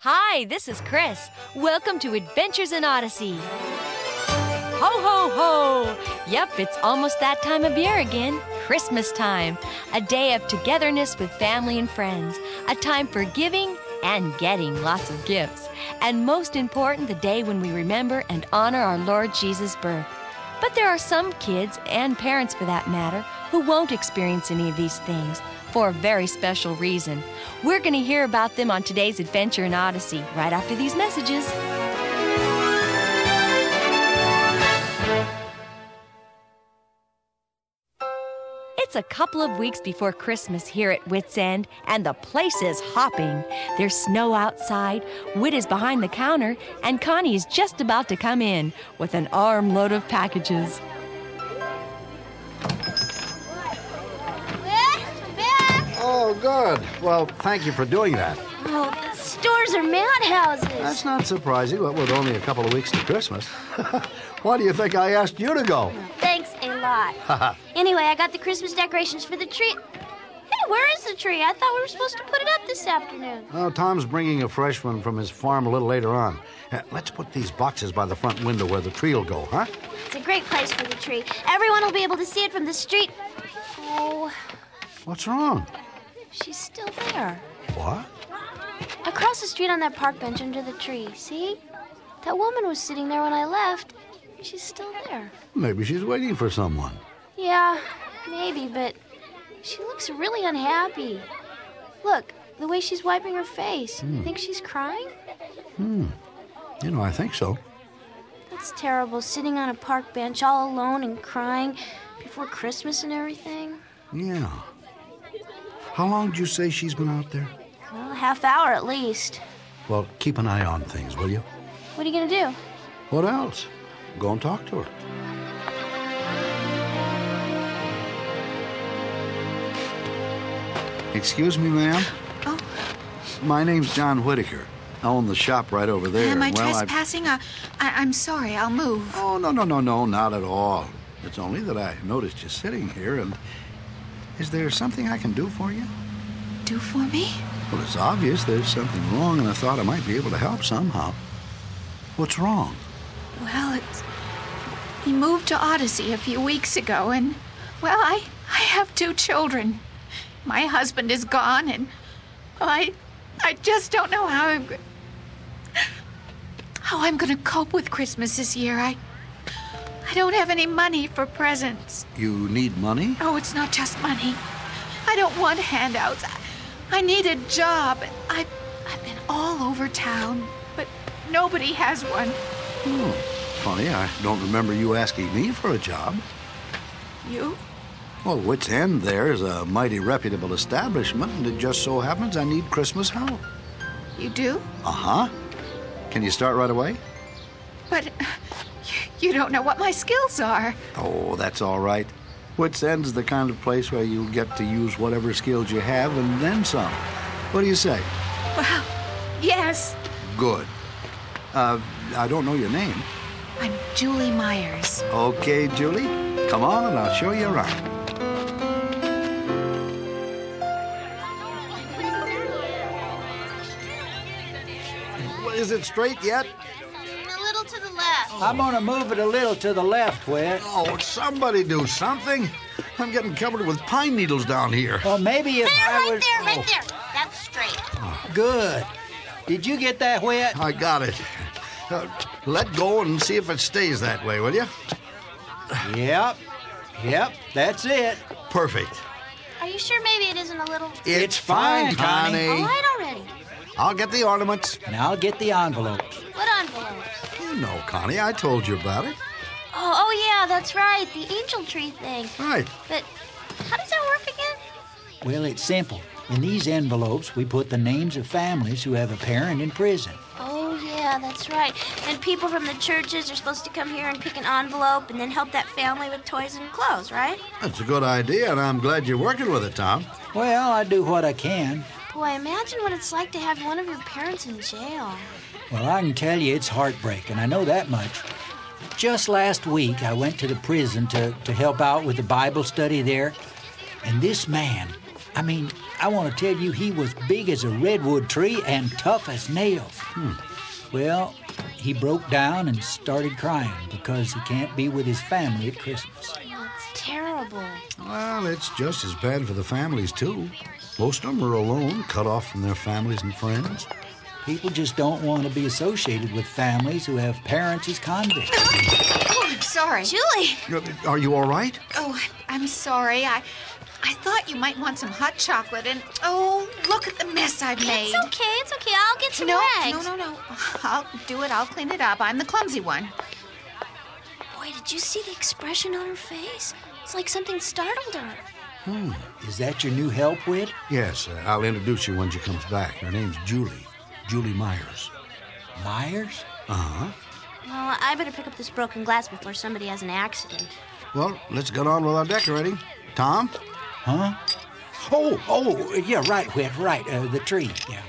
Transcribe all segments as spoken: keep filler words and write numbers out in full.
Hi, this is Chris. Welcome to Adventures in Odyssey. Ho, ho, ho! Yep, it's almost that time of year again. Christmas time. A day of togetherness with family and friends. A time for giving and getting lots of gifts. And most important, the day when we remember and honor our Lord Jesus' birth. But there are some kids, and parents for that matter, who won't experience any of these things for a very special reason. We're going to hear about them on today's Adventure in Odyssey, right after these messages. It's a couple of weeks before Christmas here at Whit's End, and the place is hopping. There's snow outside, Whit is behind the counter, and Connie is just about to come in with an armload of packages. Oh, good. Well, thank you for doing that. Oh, the stores are madhouses. That's not surprising, but with only a couple of weeks to Christmas. Why do you think I asked you to go? Thanks a lot. Anyway, I got the Christmas decorations for the tree. Hey, where is the tree? I thought we were supposed to put it up this afternoon. Oh, Tom's bringing a fresh one from his farm a little later on. Uh, let's put these boxes by the front window where the tree will go, huh? It's a great place for the tree. Everyone will be able to see it from the street. Oh. What's wrong? She's still there. What? Across the street on that park bench under the tree, see? That woman was sitting there when I left. She's still there. Maybe she's waiting for someone. Yeah, maybe, but she looks really unhappy. Look, the way she's wiping her face. Hmm. Think she's crying? Hmm. You know, I think so. That's terrible, sitting on a park bench all alone and crying before Christmas and everything. Yeah. How long did you say she's been out there? Well, a half hour at least. Well, keep an eye on things, will you? What are you going to do? What else? Go and talk to her. Excuse me, ma'am? Oh. My name's John Whitaker. I own the shop right over there. Am I well, trespassing? I... I, I'm sorry. I'll move. Oh, no, no, no, no, not at all. It's only that I noticed you sitting here, and is there something I can do for you? Do for me? Well, it's obvious there's something wrong, and I thought I might be able to help somehow. What's wrong? Well, it's... He moved to Odyssey a few weeks ago, and, well, I, I have two children. My husband is gone, and, well, I, I just don't know how I'm... how I'm going to cope with Christmas this year. I... I don't have any money for presents. You need money? Oh, it's not just money. I don't want handouts. I, I need a job. I've, I've been all over town, but nobody has one. Oh, funny. I don't remember you asking me for a job. You? Well, Whit's End there is a mighty reputable establishment, and it just so happens I need Christmas help. You do? Uh-huh. Can you start right away? But you don't know what my skills are. Oh, that's all right. Whit's End's the kind of place where you'll get to use whatever skills you have and then some. What do you say? Well, yes. Good. Uh, I don't know your name. I'm Julie Myers. Okay, Julie. Come on and I'll show you around. Is it straight yet? A little to the left. I'm gonna move it a little to the left, Whit. Oh, somebody do something. I'm getting covered with pine needles down here. Well, maybe if There, I right was... there, right there. That's straight. Good. Did you get that, Whit? I got it. Uh, let go and see if it stays that way, will you? Yep. Yep, that's it. Perfect. Are you sure maybe it isn't a little... It's fine, Connie. All right already. I'll get the ornaments. And I'll get the envelopes. What envelope? You know, Connie, I told you about it. Oh, oh yeah, that's right. The angel tree thing. Right. But how does that work again? Well, it's simple. In these envelopes, we put the names of families who have a parent in prison. Oh, yeah, that's right. And people from the churches are supposed to come here and pick an envelope and then help that family with toys and clothes, right? That's a good idea, and I'm glad you're working with it, Tom. Well, I do what I can. Boy, imagine what it's like to have one of your parents in jail. Well, I can tell you it's heartbreaking. I know that much. Just last week, I went to the prison to, to help out with the Bible study there. And this man, I mean, I want to tell you he was big as a redwood tree and tough as nails. Hmm. Well, he broke down and started crying because he can't be with his family at Christmas. It's terrible. Well, it's just as bad for the families, too. Most of them are alone, cut off from their families and friends. People just don't want to be associated with families who have parents as convicts. Oh, I'm sorry. Julie! Are you all right? Oh, I'm sorry. I I thought you might want some hot chocolate, and oh, look at the mess I've made. It's okay, it's okay. I'll get some no, rags. No, no, no. I'll do it. I'll clean it up. I'm the clumsy one. Boy, did you see the expression on her face? It's like something startled her. Hmm. Is that your new help, Whit? Yes, uh, I'll introduce you when she comes back. Her name's Julie. Julie Myers. Myers? Uh-huh. Well, I better pick up this broken glass before somebody has an accident. Well, let's get on with our decorating. Tom? Huh? Oh, oh, yeah, right, Whit, right. Uh, the tree, yeah.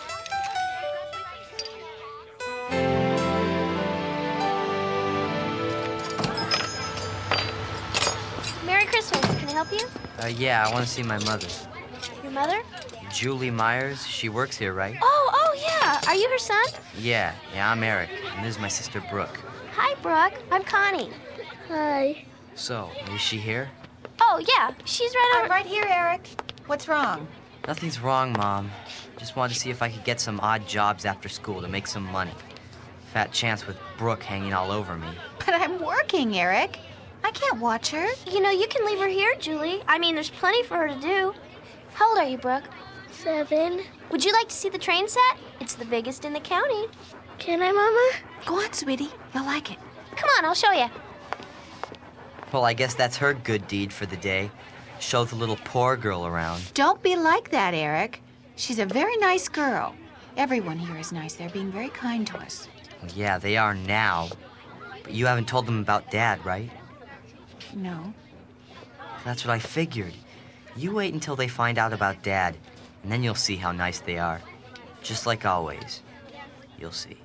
Merry Christmas. Can I help you? Uh, yeah, I want to see my mother. Your mother? Julie Myers. She works here, right? Oh, oh, yeah. Are you her son? Yeah, yeah, I'm Eric, and this is my sister Brooke. Hi, Brooke. I'm Connie. Hi. So, is she here? Oh, yeah. She's right over... I'm right here, Eric. What's wrong? Nothing's wrong, Mom. Just wanted to see if I could get some odd jobs after school to make some money. Fat chance with Brooke hanging all over me. But I'm working, Eric. I can't watch her. You know, you can leave her here, Julie. I mean, there's plenty for her to do. How old are you, Brooke? Seven. Would you like to see the train set? It's the biggest in the county. Can I, Mama? Go on, sweetie. You'll like it. Come on, I'll show you. Well, I guess that's her good deed for the day. Show the little poor girl around. Don't be like that, Eric. She's a very nice girl. Everyone here is nice. They're being very kind to us. Well, yeah, they are now. But you haven't told them about Dad, right? No. That's what I figured. You wait until they find out about Dad, and then you'll see how nice they are. Just like always. You'll see.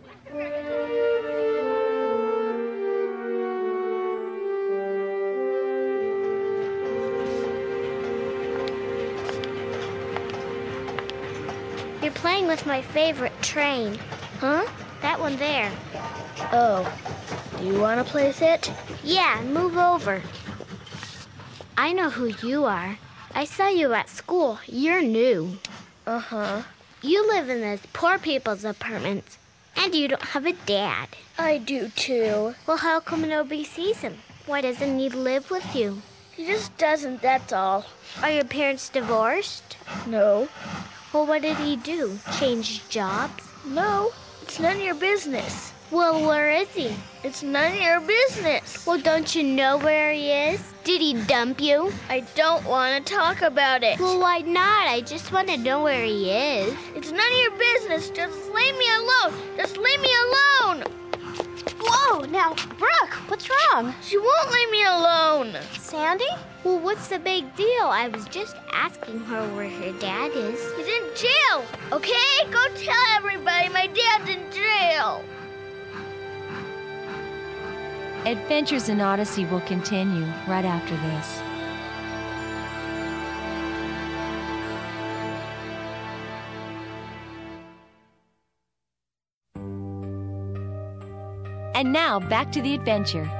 You're playing with my favorite train. Huh? That one there. Oh. Do you want to place it? Yeah, move over. I know who you are. I saw you at school. You're new. Uh-huh. You live in those poor people's apartments, and you don't have a dad. I do, too. Well, how come nobody sees him? Why doesn't he live with you? He just doesn't, that's all. Are your parents divorced? No. Well, what did he do? Change jobs? No, it's none of your business. Well, where is he? It's none of your business. Well, don't you know where he is? Did he dump you? I don't want to talk about it. Well, why not? I just want to know where he is. It's none of your business. Just leave me alone. Just leave me alone. Whoa, now, Brooke, what's wrong? She won't leave me alone. Sandy? Well, what's the big deal? I was just asking her where her dad is. He's in jail, okay? Go tell everybody my dad's in jail. Adventures in Odyssey will continue right after this. And now, back to the adventure.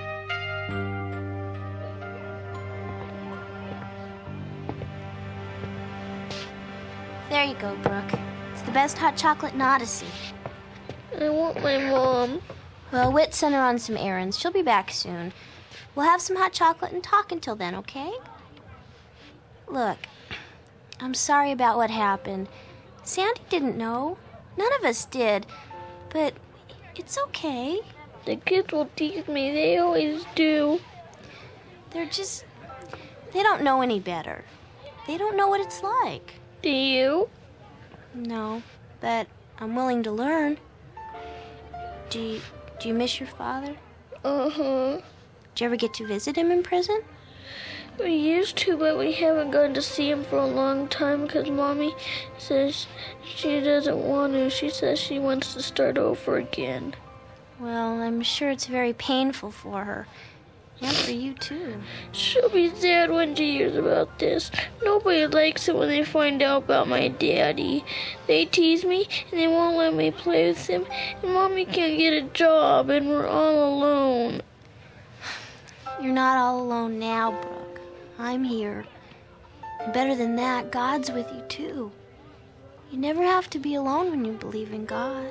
There you go, Brooke. It's the best hot chocolate in Odyssey. I want my mom. Well, Whit sent her on some errands. She'll be back soon. We'll have some hot chocolate and talk until then, okay? Look, I'm sorry about what happened. Sandy didn't know. None of us did. But it's okay. The kids will tease me. They always do. They're just... They don't know any better. They don't know what it's like. Do you? No, but I'm willing to learn. Do you, do you miss your father? Uh-huh. Did you ever get to visit him in prison? We used to, but we haven't gone to see him for a long time because Mommy says she doesn't want to. She says she wants to start over again. Well, I'm sure it's very painful for her. And for you, too. She'll be sad when she hears about this. Nobody likes it when they find out about my daddy. They tease me, and they won't let me play with him. And Mommy can't get a job, and we're all alone. You're not all alone now, Brooke. I'm here. And better than that, God's with you, too. You never have to be alone when you believe in God.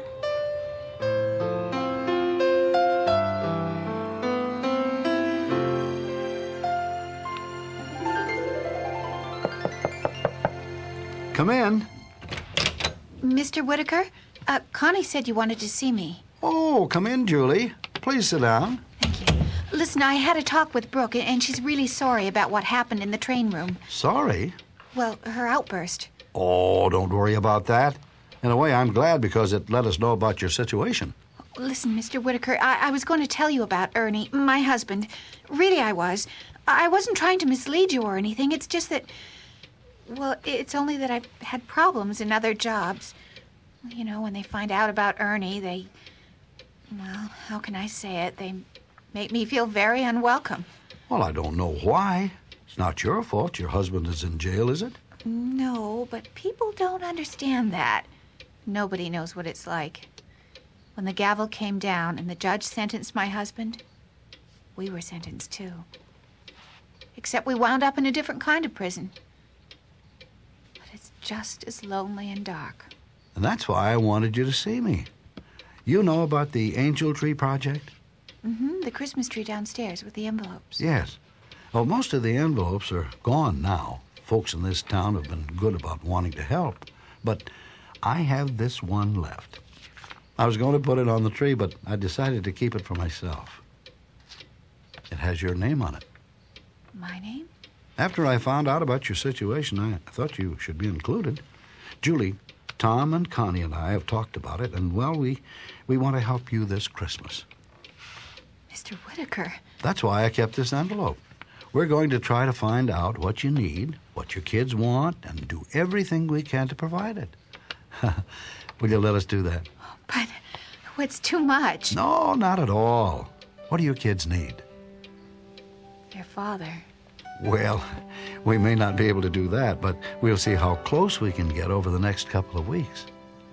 Come in. Mister Whitaker, uh, Connie said you wanted to see me. Oh, come in, Julie. Please sit down. Thank you. Listen, I had a talk with Brooke, and she's really sorry about what happened in the train room. Sorry? Well, her outburst. Oh, don't worry about that. In a way, I'm glad because it let us know about your situation. Listen, Mister Whitaker, I, I was going to tell you about Ernie, my husband. Really, I was. I wasn't trying to mislead you or anything. It's just that... Well, it's only that I've had problems in other jobs. You know, when they find out about Ernie, they... Well, how can I say it? They make me feel very unwelcome. Well, I don't know why. It's not your fault. Your husband is in jail, is it? No, but people don't understand that. Nobody knows what it's like. When the gavel came down and the judge sentenced my husband, we were sentenced too. Except we wound up in a different kind of prison. But it's just as lonely and dark. And that's why I wanted you to see me. You know about the Angel Tree Project? Mm-hmm, the Christmas tree downstairs with the envelopes. Yes. Well, most of the envelopes are gone now. Folks in this town have been good about wanting to help. But I have this one left. I was going to put it on the tree, but I decided to keep it for myself. It has your name on it. My name? After I found out about your situation, I thought you should be included. Julie, Tom and Connie and I have talked about it, and, well, we, we want to help you this Christmas. Mister Whitaker. That's why I kept this envelope. We're going to try to find out what you need, what your kids want, and do everything we can to provide it. Will you let us do that? But what's too much? No, not at all. What do your kids need? Their father. Well, we may not be able to do that, but we'll see how close we can get over the next couple of weeks.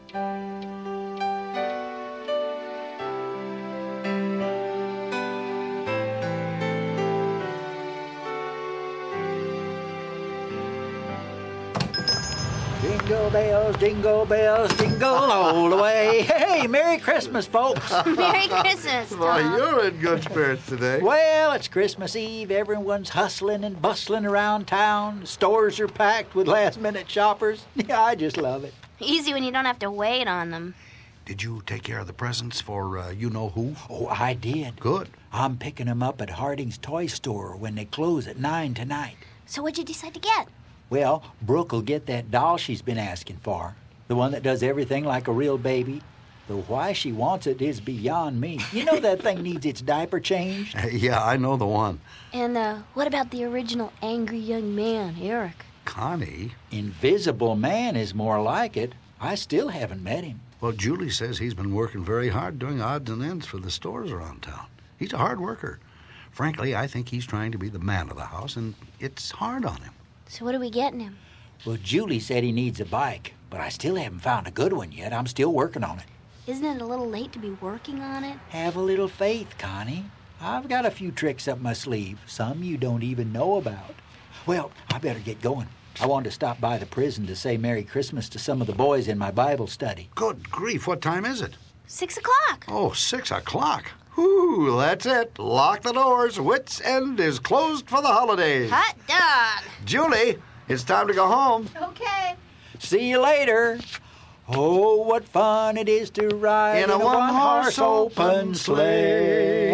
Jingle bells, jingle bells, jingle all the way. Hey, Merry Christmas, folks. Merry Christmas, Tom. Well, you're in good spirits today. Well, it's Christmas Eve. Everyone's hustling and bustling around town. Stores are packed with last-minute shoppers. Yeah, I just love it. Easy when you don't have to wait on them. Did you take care of the presents for uh, you-know-who? Oh, I did. Good. I'm picking them up at Harding's Toy Store when they close at nine tonight. So what'd you decide to get? Well, Brooke will get that doll she's been asking for. The one that does everything like a real baby. Though why she wants it is beyond me. You know that thing needs its diaper changed? Yeah, I know the one. And uh, what about the original angry young man, Eric? Connie? Invisible Man is more like it. I still haven't met him. Well, Julie says he's been working very hard doing odds and ends for the stores around town. He's a hard worker. Frankly, I think he's trying to be the man of the house, and it's hard on him. So what are we getting him? Well, Julie said he needs a bike, but I still haven't found a good one yet. I'm still working on it. Isn't it a little late to be working on it? Have a little faith, Connie. I've got a few tricks up my sleeve, some you don't even know about. Well, I better get going. I wanted to stop by the prison to say Merry Christmas to some of the boys in my Bible study. Good grief, what time is it? Six o'clock. Oh, six o'clock. Whew, that's it. Lock the doors. Wits End is closed for the holidays. Hot dog. Julie, it's time to go home. Okay. See you later. Oh, what fun it is to ride In a one-horse open sleigh.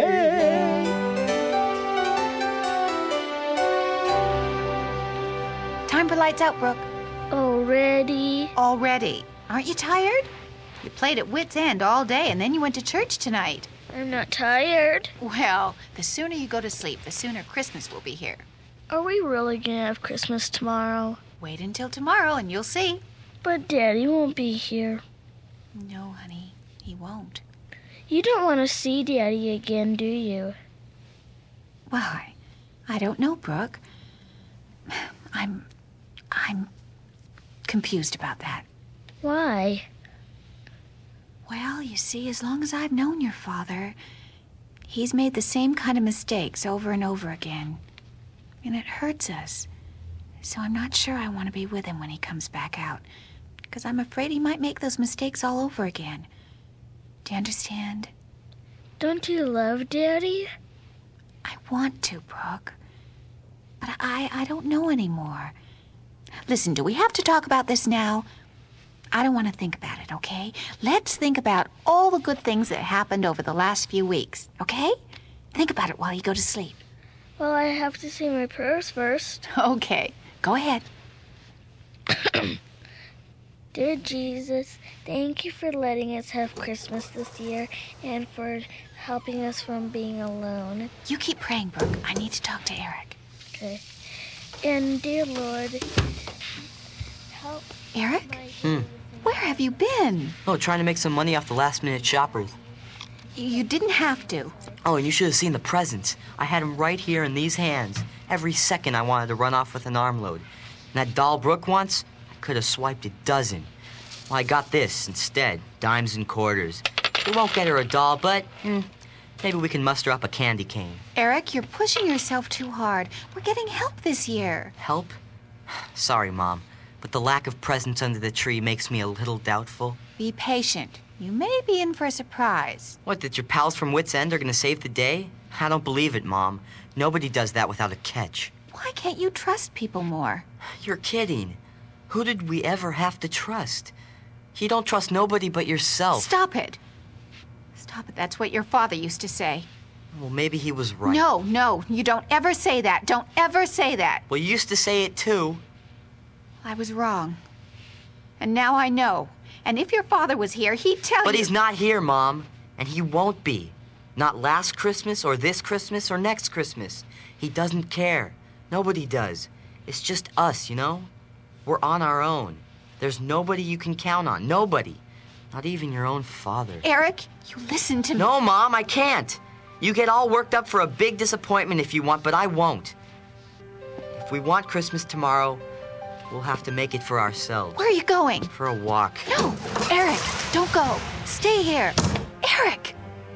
Time for lights out, Brooke. Already? Already. Aren't you tired? You played at Wits End all day, and then you went to church tonight. I'm not tired. Well, the sooner you go to sleep, the sooner Christmas will be here. Are we really gonna have Christmas tomorrow? Wait until tomorrow, and you'll see. But Daddy won't be here. No, honey, he won't. You don't want to see Daddy again, do you? Well, I, I don't know, Brooke. I'm... I'm confused about that. Why? Well, you see, as long as I've known your father, he's made the same kind of mistakes over and over again. And it hurts us. So I'm not sure I want to be with him when he comes back out, because I'm afraid he might make those mistakes all over again. Do you understand? Don't you love Daddy? I want to, Brooke. But I, I don't know anymore. Listen, do we have to talk about this now? I don't want to think about it, okay? Let's think about all the good things that happened over the last few weeks, okay? Think about it while you go to sleep. Well, I have to say my prayers first. Okay, go ahead. Dear Jesus, thank you for letting us have Christmas this year and for helping us from being alone. You keep praying, Brooke. I need to talk to Eric. Okay. And dear Lord, help Eric? my Hmm. Where have you been? Oh, trying to make some money off the last-minute shoppers. You didn't have to. Oh, and you should have seen the presents. I had them right here in these hands. Every second I wanted to run off with an armload. And that doll Brooke wants, I could have swiped a dozen. Well, I got this instead, dimes and quarters. We won't get her a doll, but hmm, maybe we can muster up a candy cane. Eric, you're pushing yourself too hard. We're getting help this year. Help? Sorry, Mom, but the lack of presents under the tree makes me a little doubtful. Be patient. You may be in for a surprise. What, that your pals from Wits End are gonna save the day? I don't believe it, Mom. Nobody does that without a catch. Why can't you trust people more? You're kidding. Who did we ever have to trust? You don't trust nobody but yourself. Stop it. Stop it. That's what your father used to say. Well, maybe he was right. No, no, you don't ever say that. Don't ever say that. Well, you used to say it too. I was wrong. And now I know. And if your father was here, he'd tell But you... he's not here, Mom. And he won't be. Not last Christmas or this Christmas or next Christmas. He doesn't care. Nobody does. It's just us, you know? We're on our own. There's nobody you can count on. Nobody. Not even your own father. Eric, you listen to me. No, Mom, I can't. You get all worked up for a big disappointment if you want, but I won't. If we want Christmas tomorrow, we'll have to make it for ourselves. Where are you going? For a walk. No, Eric, don't go. Stay here. Eric!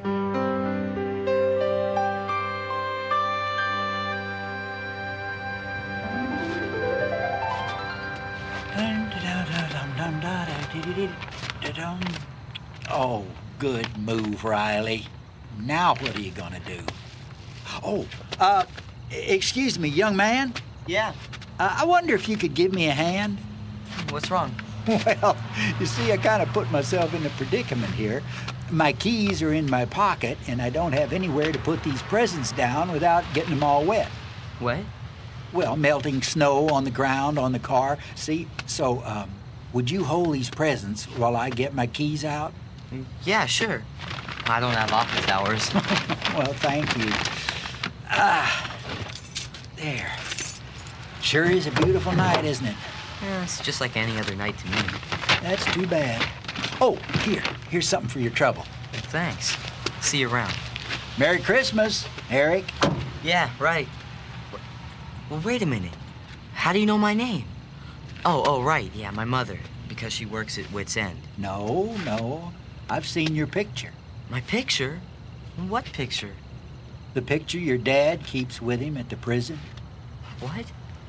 Oh, good move, Riley. Now what are you gonna do? Oh, uh, excuse me, young man. Yeah. Uh, I wonder if you could give me a hand. What's wrong? Well, you see, I kind of put myself in a predicament here. My keys are in my pocket, and I don't have anywhere to put these presents down without getting them all wet. What? Well, melting snow on the ground, on the car. See, so, um, would you hold these presents while I get my keys out? Yeah, sure. I don't have office hours. Well, thank you. Ah, there. Sure is a beautiful night, isn't it? Yeah, it's just like any other night to me. That's too bad. Oh, here. Here's something for your trouble. Thanks. See you around. Merry Christmas, Eric. Yeah, right. Well, wait a minute. How do you know my name? Oh, oh, right. Yeah, my mother. Because she works at Wits End. No, no. I've seen your picture. My picture? What picture? The picture your dad keeps with him at the prison. What?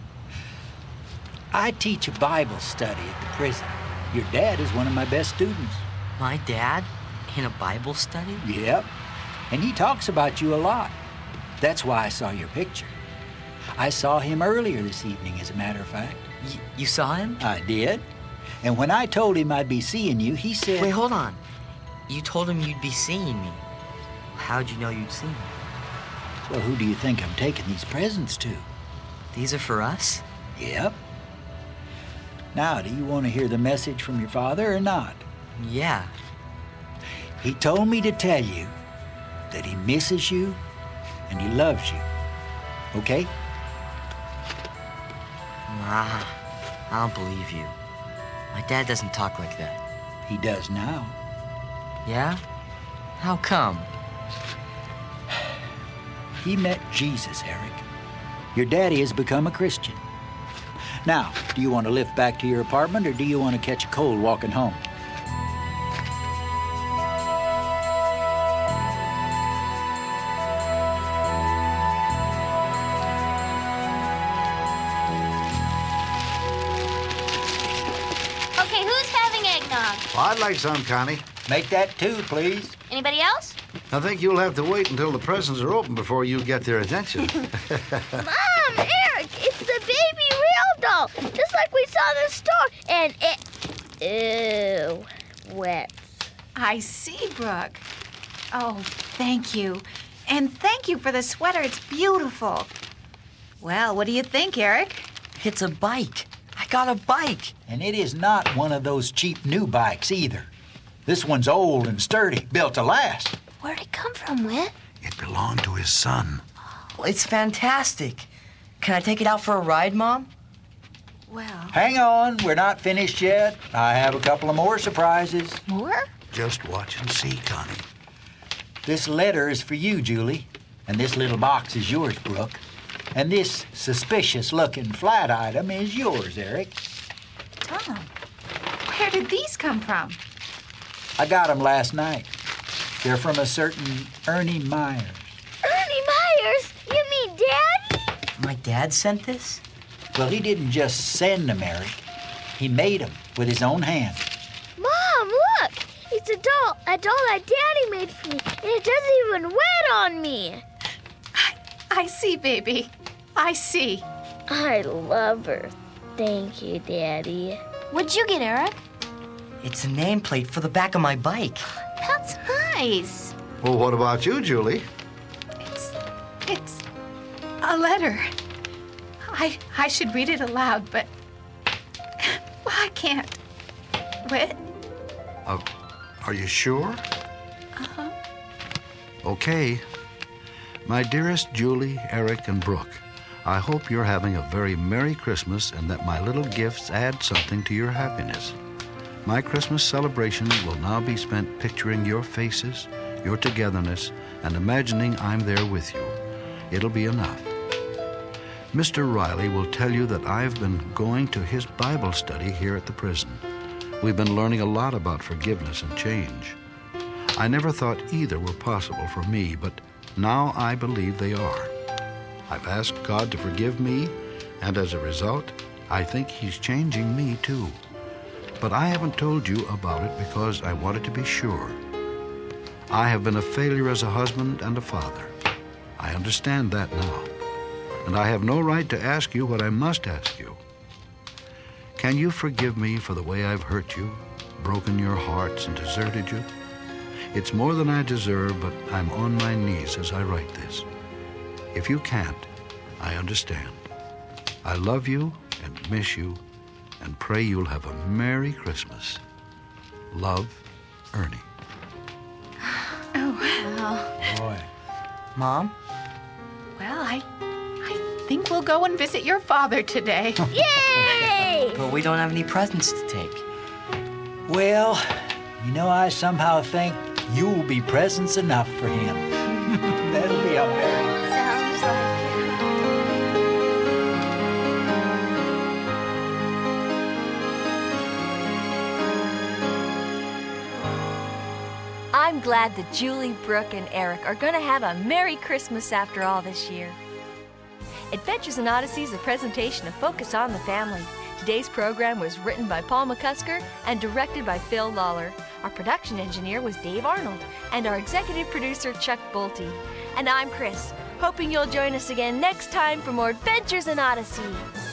I teach a Bible study at the prison. Your dad is one of my best students. My dad? In a Bible study? Yep. And he talks about you a lot. That's why I saw your picture. I saw him earlier this evening, as a matter of fact. Y- you saw him? I did. And when I told him I'd be seeing you, he said... Wait, hold on. You told him you'd be seeing me. How'd you know you'd see me? Well, who do you think I'm taking these presents to? These are for us? Yep. Now, do you want to hear the message from your father or not? Yeah. He told me to tell you that he misses you and he loves you. Okay? Nah, I don't believe you. My dad doesn't talk like that. He does now. Yeah? How come? He met Jesus, Eric. Your daddy has become a Christian. Now, do you want to lift back to your apartment, or do you want to catch a cold walking home? Okay, who's having eggnog? Well, I'd like some, Connie. Make that two, please. Anybody else? I think you'll have to wait until the presents are open before you get their attention. Mom, Eric, it's the baby real doll, just like we saw in the store. And it... Ew, wet. I see, Brooke. Oh, thank you. And thank you for the sweater. It's beautiful. Well, what do you think, Eric? It's a bike. I got a bike. And it is not one of those cheap new bikes either. This one's old and sturdy, built to last. Where'd it come from, Whit? It belonged to his son. Well, it's fantastic. Can I take it out for a ride, Mom? Well, Hang on, we're not finished yet. I have a couple of more surprises. more? Just watch and see, Connie. This letter is for you, Julie. And this little box is yours, Brooke. And this suspicious-looking flat item is yours, Eric. Tom, where did these come from? I got them last night. They're from a certain Ernie Myers. Ernie Myers? You mean Daddy? My dad sent this? Well, he didn't just send them, Eric. He made them with his own hand. Mom, look! It's a doll, a doll that Daddy made for me, and it doesn't even wet on me. I, I see, baby. I see. I love her. Thank you, Daddy. What'd you get, Eric? It's a nameplate for the back of my bike. That's nice. Well, what about you, Julie? It's, it's a letter. I, I should read it aloud, but well, I can't. Whit? Uh, are you sure? Uh-huh. Okay. My dearest Julie, Eric, and Brooke, I hope you're having a very Merry Christmas and that my little gifts add something to your happiness. My Christmas celebration will now be spent picturing your faces, your togetherness, and imagining I'm there with you. It'll be enough. Mister Riley will tell you that I've been going to his Bible study here at the prison. We've been learning a lot about forgiveness and change. I never thought either were possible for me, but now I believe they are. I've asked God to forgive me, and as a result, I think He's changing me too. But I haven't told you about it because I wanted to be sure. I have been a failure as a husband and a father. I understand that now. And I have no right to ask you what I must ask you. Can you forgive me for the way I've hurt you, broken your hearts, and deserted you? It's more than I deserve, but I'm on my knees as I write this. If you can't, I understand. I love you and miss you, and pray you'll have a Merry Christmas. Love, Ernie. Oh, well. Boy. Mom? Well, I, I think we'll go and visit your father today. Yay! But we don't have any presents to take. Well, you know, I somehow think you'll be presents enough for him. That'll be a very... Sounds like it. I'm glad that Julie, Brooke, and Eric are going to have a Merry Christmas after all this year. Adventures in Odyssey is a presentation of Focus on the Family. Today's program was written by Paul McCusker and directed by Phil Lawler. Our production engineer was Dave Arnold, and our executive producer, Chuck Bolte. And I'm Chris, hoping you'll join us again next time for more Adventures in Odyssey.